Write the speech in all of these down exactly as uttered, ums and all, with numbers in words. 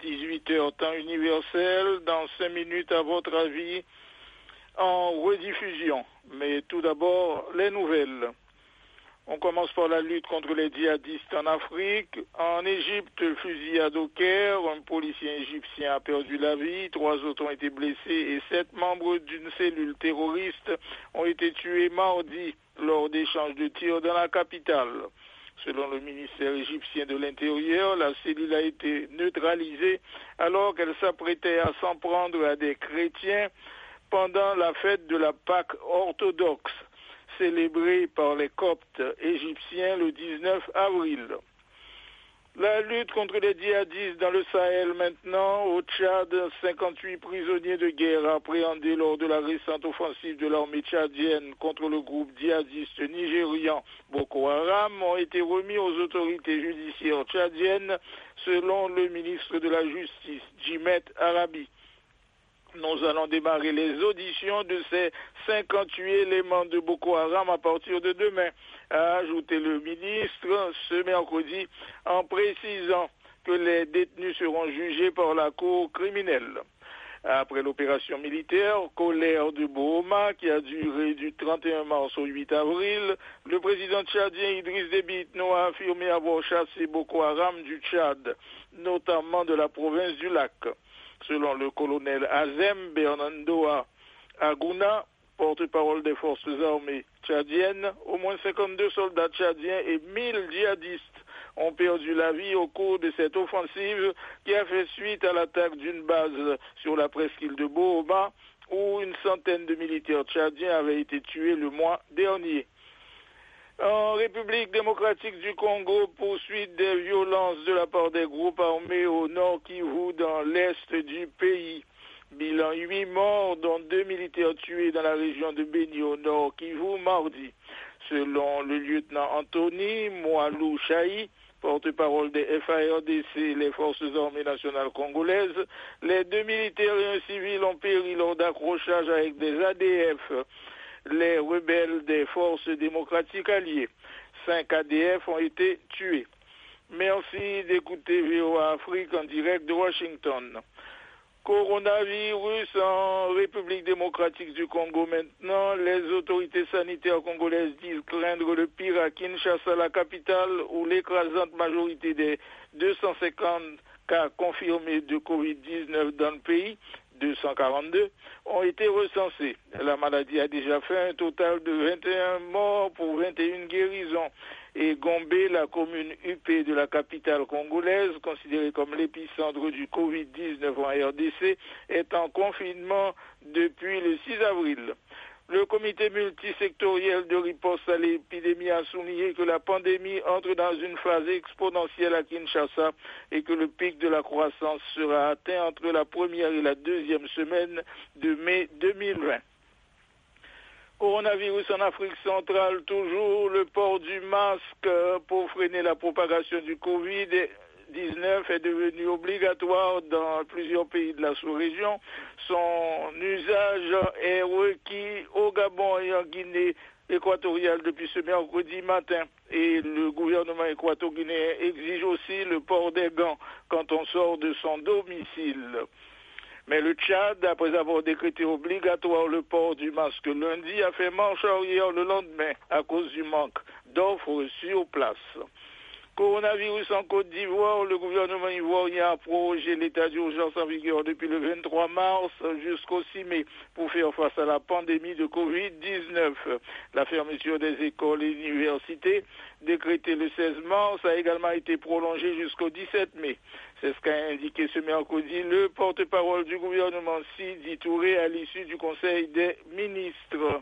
dix-huit heures temps universel. Dans cinq minutes, à votre avis, en rediffusion. Mais tout d'abord, les nouvelles. On commence par la lutte contre les djihadistes en Afrique. En Égypte, fusillade au Caire, un policier égyptien a perdu la vie, trois autres ont été blessés et sept membres d'une cellule terroriste ont été tués mardi lors d'échanges de tirs dans la capitale. Selon le ministère égyptien de l'Intérieur, la cellule a été neutralisée alors qu'elle s'apprêtait à s'en prendre à des chrétiens pendant la fête de la Pâque orthodoxe, célébrée par les Coptes égyptiens le dix-neuf avril. La lutte contre les djihadistes dans le Sahel maintenant. Au Tchad, cinquante-huit prisonniers de guerre appréhendés lors de la récente offensive de l'armée tchadienne contre le groupe djihadiste nigérian Boko Haram ont été remis aux autorités judiciaires tchadiennes selon le ministre de la Justice, Djimet Arabi. Nous allons démarrer les auditions de ces cinquante-huit éléments de Boko Haram à partir de demain, a ajouté le ministre ce mercredi en précisant que les détenus seront jugés par la cour criminelle. Après l'opération militaire Colère de Bohoma qui a duré du trente et un mars au huit avril, le président tchadien Idriss Déby Itno a affirmé avoir chassé Boko Haram du Tchad, notamment de la province du Lac. Selon le colonel Azem Bernandoa Aguna, porte-parole des forces armées tchadiennes, au moins cinquante-deux soldats tchadiens et mille djihadistes ont perdu la vie au cours de cette offensive qui a fait suite à l'attaque d'une base sur la presqu'île de Bohoma où une centaine de militaires tchadiens avaient été tués le mois dernier. En République démocratique du Congo, poursuite des violences de la part des groupes armés au nord Kivu dans l'est du pays. Bilan huit morts, dont deux militaires tués dans la région de Beni au nord Kivu mardi. Selon le lieutenant Anthony Moalou Chahi, porte-parole des F A R D C, les forces armées nationales congolaises, les deux militaires et un civil ont péri lors d'accrochages avec des A D F. Les rebelles des forces démocratiques alliées. Cinq A D F ont été tués. Merci d'écouter V O A Afrique en direct de Washington. Coronavirus en République démocratique du Congo maintenant. Les autorités sanitaires congolaises disent craindre le pire à Kinshasa, la capitale, où l'écrasante majorité des deux cent cinquante cas confirmés de covid dix-neuf dans le pays, deux cent quarante-deux, ont été recensés. La maladie a déjà fait un total de vingt et un morts pour vingt et une guérisons. Et Gombe, la commune huppée de la capitale congolaise, considérée comme l'épicentre du covid dix-neuf en R D C, est en confinement depuis le six avril. Le comité multisectoriel de riposte à l'épidémie a souligné que la pandémie entre dans une phase exponentielle à Kinshasa et que le pic de la croissance sera atteint entre la première et la deuxième semaine de mai deux mille vingt. Coronavirus en Afrique centrale, toujours le port du masque pour freiner la propagation du covid dix-neuf est devenu obligatoire dans plusieurs pays de la sous-région. Son usage est requis au Gabon et en Guinée équatoriale depuis ce mercredi matin. Et le gouvernement équato-guinéen exige aussi le port des gants quand on sort de son domicile. Mais le Tchad, après avoir décrété obligatoire le port du masque lundi, a fait marche arrière le lendemain à cause du manque d'offres sur place. Coronavirus en Côte d'Ivoire, le gouvernement ivoirien a prorogé l'état d'urgence en vigueur depuis le vingt-trois mars jusqu'au six mai pour faire face à la pandémie de covid dix-neuf. La fermeture des écoles et universités, décrétée le seize mars, a également été prolongée jusqu'au dix-sept mai. C'est ce qu'a indiqué ce mercredi le porte-parole du gouvernement Sidi Touré à l'issue du Conseil des ministres.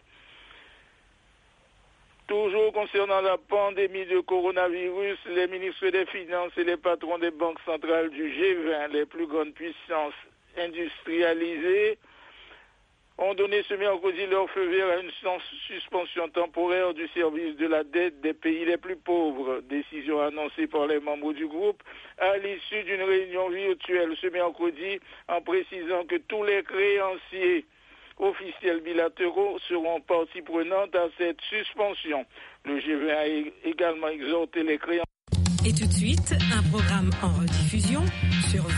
Toujours concernant la pandémie de coronavirus, les ministres des Finances et les patrons des banques centrales du G vingt, les plus grandes puissances industrialisées, ont donné ce mercredi leur feu vert à une suspension temporaire du service de la dette des pays les plus pauvres. Décision annoncée par les membres du groupe à l'issue d'une réunion virtuelle ce mercredi en précisant que tous les créanciers officiels bilatéraux seront partie prenante à cette suspension. Le G vingt a également exhorté les créanciers. Et tout de suite, un programme en rediffusion sur